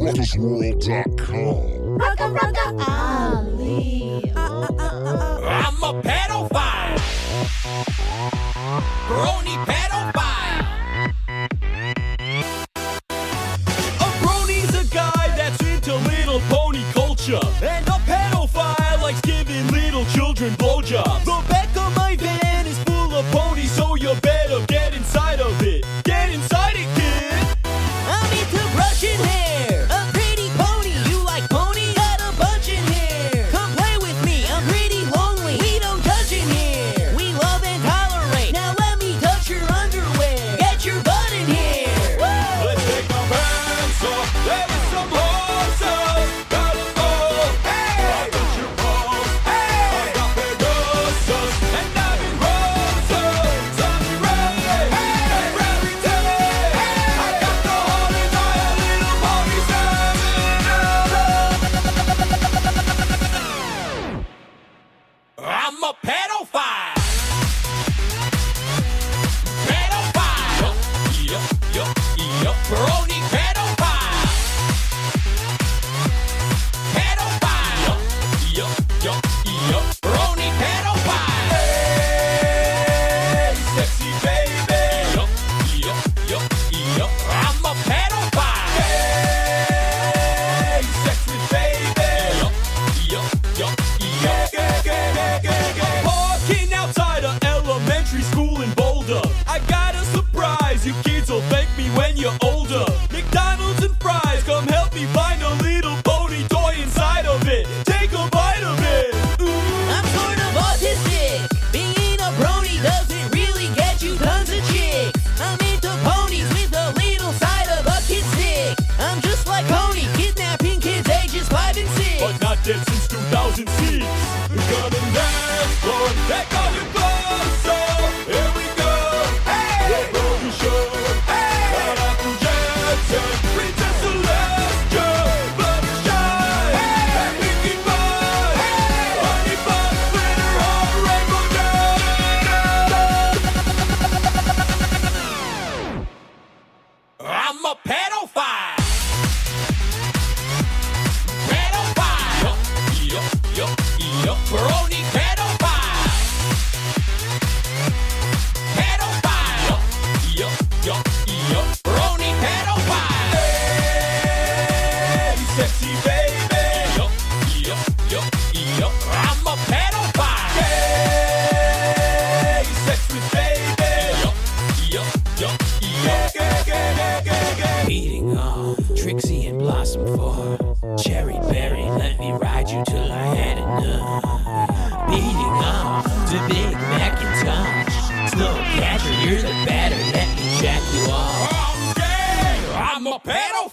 RuckusWorld.com. Ali. I'm a pedophile. Brony pedophile. A brony's a guy that's into little pony culture. And a pedophile likes giving little children blowjobs. The back of my van is full of ponies, so you better get inside of it. Get inside it, kid. I'm into brushing hair. A pretty pony. You like pony? Got a bunch in here. Come play with me. I'm pretty lonely. We don't judge in here. We love and tolerate. Now let me touch your underwear. Get your butt in here. Woo! Let's take our pants off. There is some horses. Got 'em all. Hey! I got your balls. Hey! I got Pegasus. And I'm in Roses. Zombie Ray. Hey! And Rarity. Hey! I got the whole entire little pony I'm a pedophile. Pedophile. Yup. Brony pedophile. Pedophile. Yup. Brony pedophile. Hey, sexy baby. Yup. I'm a pedophile. Hey, sexy baby. Yup. Walking outside of elementary school in Boulder. I got a surprise. You kids will thank me when you're older. McDonald's and fries, come help me find a little pony toy inside of it. Take a bite of it. Ooh. I'm sort of autistic. Being a brony doesn't really get you tons of chicks. I'm into ponies with a little side of a kid stick. I'm just like Pony, kidnapping kids ages 5 and 6. But not dead since 2006. Got a dance floor. Take all your clothes off. Here we go. Hey, we're Brony Show. Hey, shout out to Jackson, Princess Celestia, Fluttershy, hey, and Pinkie Pie, hey, Honey Bun, Glitter Heart, Rainbow Dash. I'm a pedophile. Pedophile. Yup. Brony pedophile. Pedophile. Yup. Brony pedophile. Hey, sexy baby. Yup. I'm a pedophile. Hey, sexy baby. Yup. Beating off Trixie and Blossom 4. Cherry Berry, let me ride you till I had enough. Beating off to Big Macintosh. Snowcatcher, you're the batter, let me jack you off. I'm gay. I'm a pedophile.